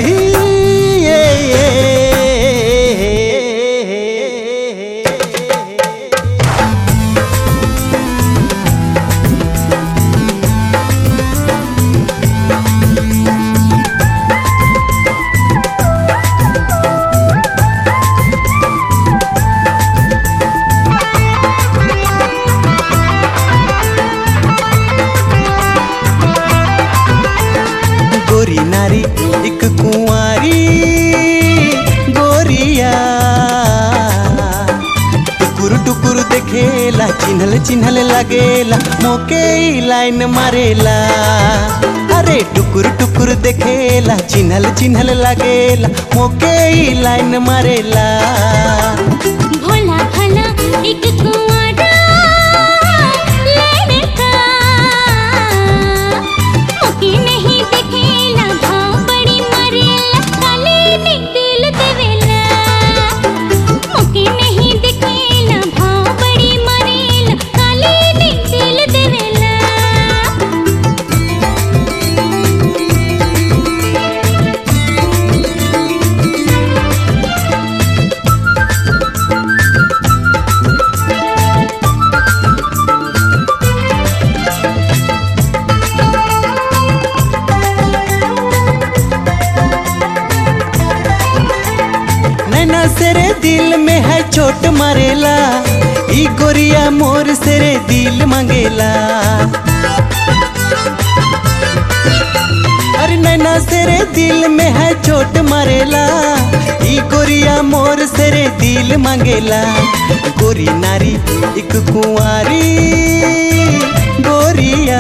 गोरी नारी एक कुंवारी गोरिया टुकुर टुकुर देखेला चिन्हल चिन्हल लगेला मोके ई लाइन मारेला। अरे टुकुर टुकुर देखेला चिन्हल चिन्हल लगेला मोके ई लाइन मारेला। भोला भला एक कुंवारा लड़का मोके नहीं देखेला भाव बड़ी मरेला काले ने दिल देवेला। मोके नहीं देखेला भाव बड़ी मरेला काले ने दिल देवेला। नैना सेरे दिल में है चोट मारेला ई गोरिया मोर सेरे दिल मांगेला। अरे नैना सेरे दिल में है चोट मारेला ई गोरिया मोर सेरे दिल मांगेला। गोरी नारी एक कुंवारी गोरिया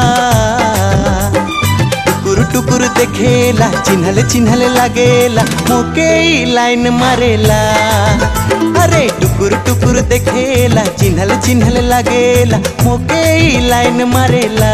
टुकुर टुकुर देखेला चिन्हल चिन्हल लगेला मोके ई लाइन मारेला। अरे टुकुर टुकुर देखेला चिन्हल चिन्हल लगेला मोके ई लाइन मारेला।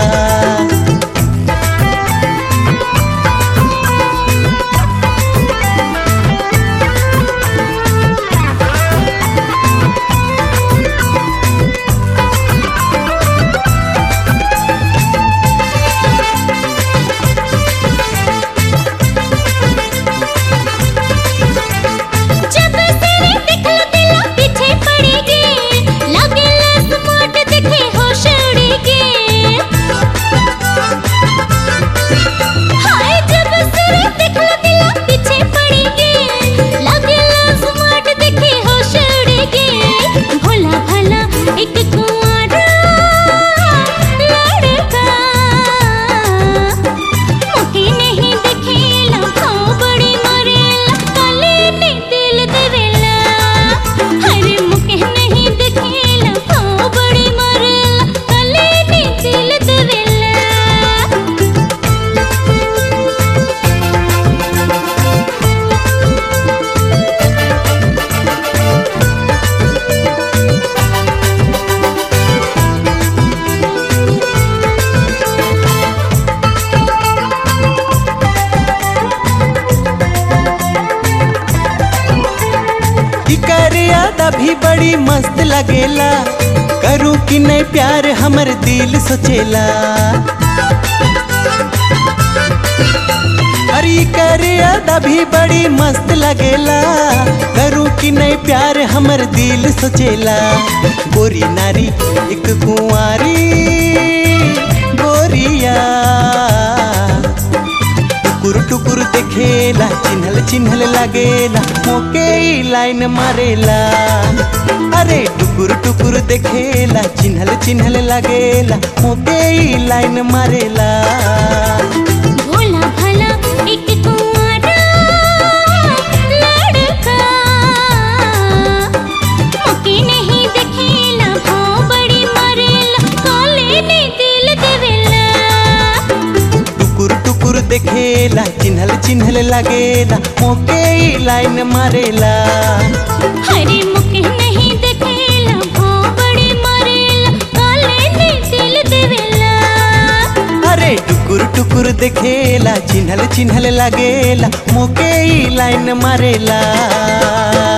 भी बड़ी मस्त लगेला करूँ कि नहीं प्यार हमर दिल सोचेला। अरे करे अदा भी बड़ी मस्त लगेला करूँ कि नहीं प्यार हमर दिल सोचेला। गोरी नारी एक कुंवारी गोरिया टुकुर टुकुर देखेला चिन्हल चिन्हल लगेला मोके ई लाइन मारेला। अरे टुकुर टुकुर देखेला चिन्हल चिन्हल लगेला मोके ई लाइन मारेला। भोला भला एक कुंवारा लड़का मोके नहीं देखेला भाव बड़ी मरेला काले ने दिल देवेला। टुकुर टुकुर देखेला चिन्हल चिन्हल लगेला मोके ई लाइन मारेला। हरे मोके नहीं देखेला भाव बड़ी मरेला काले ने दिल देवेला। अरे टुकुर टुकुर देखेला चिन्हल चिन्हल लगेला मोके ई लाइन मारेला।